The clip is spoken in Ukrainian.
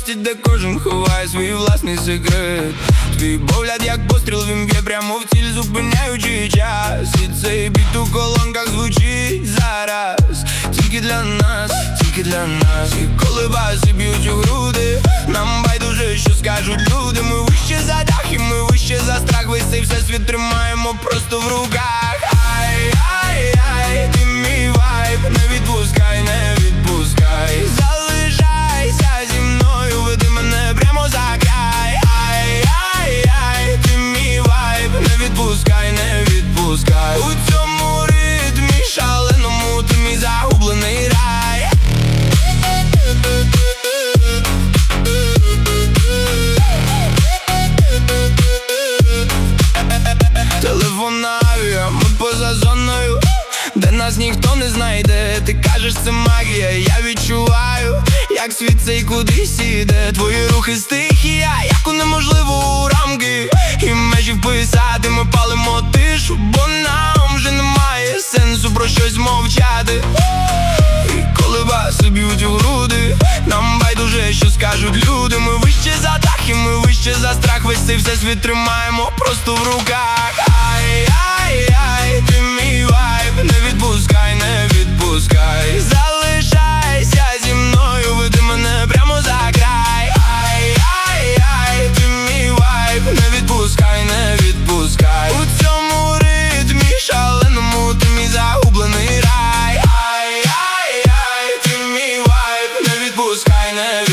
місті, де кожен ховає свій власний секрет. Твій погляд як постріл, він б'є прямо в ціль, зупиняючи час. І цей біт у колонках звучить зараз. Тільки для нас, тільки для нас. І коли баси б'ють у груди, нам байдуже, що скажуть люди. Ми вище за дах і ми вище за страх. Весь цей всесвіт тримаємо просто в руках. Ай, ай, ай, ти мій вайб, не відпускай, не відпускай. Залишайся зі мною, веди мене прямо за край. Ай, ай, ай, ти мій вайб, не відпускай, не відпускай. У цьому ритмі шаленому ти мій загублений рай. Телефон на авіа, ми поза зоною, де нас ніхто не знайде. Ти кажеш, це магія, я відчуваю, як світ цей кудись іде. Твої рухи стихія, яку неможливо у рамки і межі вписати. Ми палимо тишу, бо нам вже немає сенсу про щось мовчати. І коли баси б'ють у груди, нам байдуже, що скажуть люди. Ми вище за дах і ми вище за страх. Весь цей всесвіт тримаємо просто в руках. Ай, ай, ай, ти мій вайб, не відпускай, не відпускай. Залишайся зі мною, веди мене прямо за край. Ай, ай, ай, ти мій вайб, не відпускай, не відпускай. У цьому ритмі шаленому ти мій загублений рай. Ай, ай, ай, ти мій вайб, не відпускай, не відпускай.